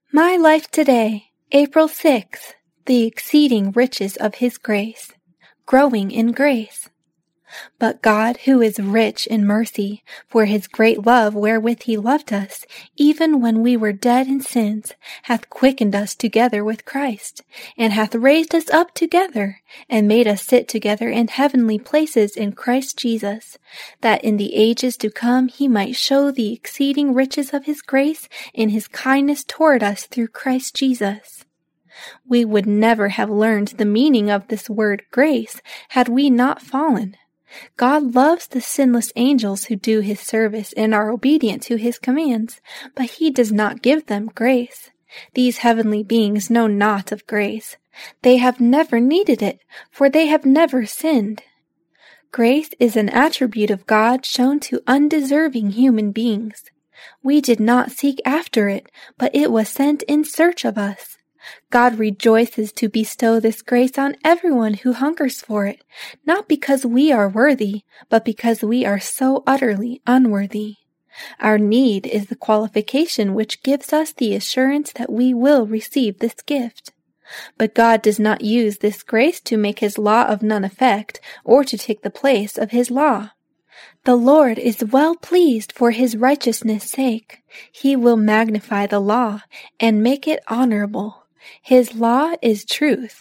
My life today, April 6th, the exceeding riches of His grace, growing in grace. But God, who is rich in mercy, for His great love wherewith He loved us, even when we were dead in sins, hath quickened us together with Christ, and hath raised us up together, and made us sit together in heavenly places in Christ Jesus, that in the ages to come He might show the exceeding riches of His grace in His kindness toward us through Christ Jesus. We would never have learned the meaning of this word grace had we not fallen. God loves the sinless angels who do His service and are obedient to His commands, but He does not give them grace. These heavenly beings know not of grace. They have never needed it, for they have never sinned. Grace is an attribute of God shown to undeserving human beings. We did not seek after it, but it was sent in search of us. God rejoices to bestow this grace on everyone who hungers for it, not because we are worthy, but because we are so utterly unworthy. Our need is the qualification which gives us the assurance that we will receive this gift. But God does not use this grace to make His law of none effect, or to take the place of His law. The Lord is well pleased for His righteousness' sake. He will magnify the law and make it honorable. His law is truth.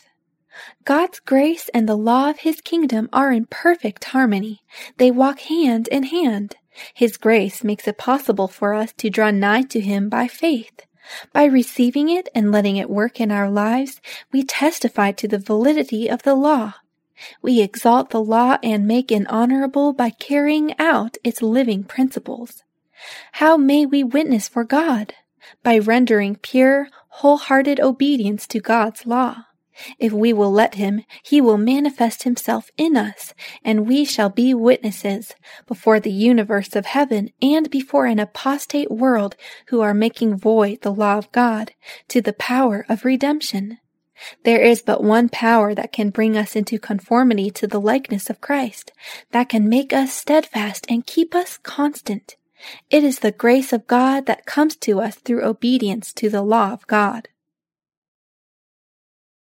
God's grace and the law of His kingdom are in perfect harmony. They walk hand in hand. His grace makes it possible for us to draw nigh to Him by faith. By receiving it and letting it work in our lives, we testify to the validity of the law. We exalt the law and make it honorable by carrying out its living principles. How may we witness for God? By rendering pure, wholehearted obedience to God's law. If we will let Him, He will manifest Himself in us, and we shall be witnesses before the universe of heaven and before an apostate world who are making void the law of God to the power of redemption. There is but one power that can bring us into conformity to the likeness of Christ, that can make us steadfast and keep us constant. It is the grace of God that comes to us through obedience to the law of God.